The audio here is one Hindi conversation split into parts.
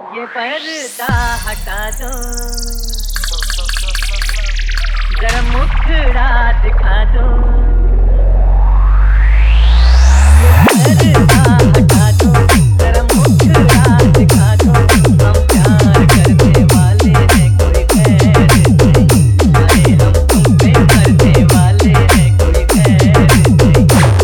ये पर्दा हटा दो, जरा मुखड़ा दिखा दो। ये पर्दा हटा दो, जरा मुखड़ा दिखा दो। हम प्यार करने वाले हैं, कोई खैर नहीं। अरे हम तुम पे मरने वाले हैं, कोई खैर नहीं।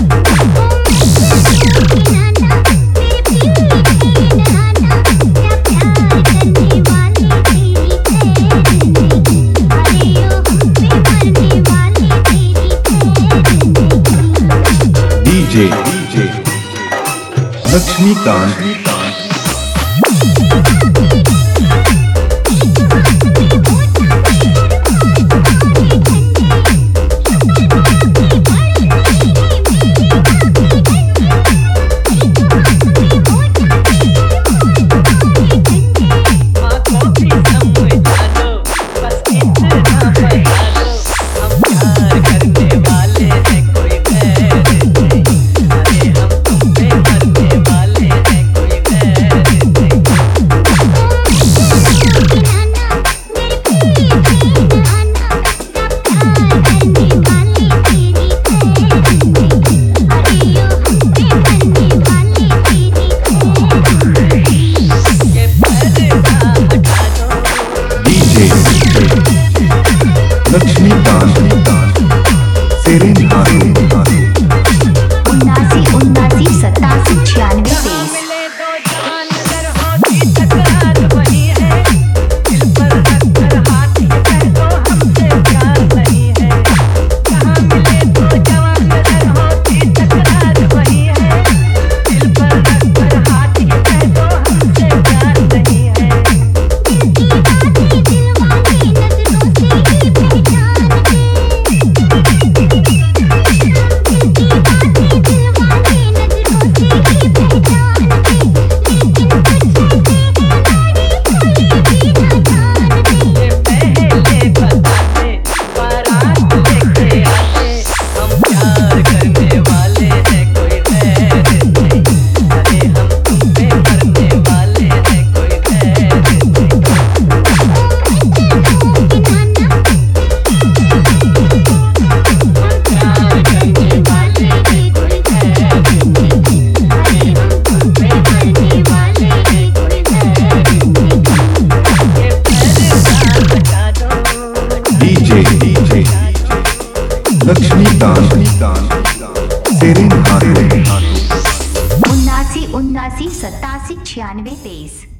DJ लक्ष्मीकांत। लक्ष्मीकांत सेरेन हारे 79 87 96 लक्ष्मीकांत सेरेन हारे 79 87 96 93 23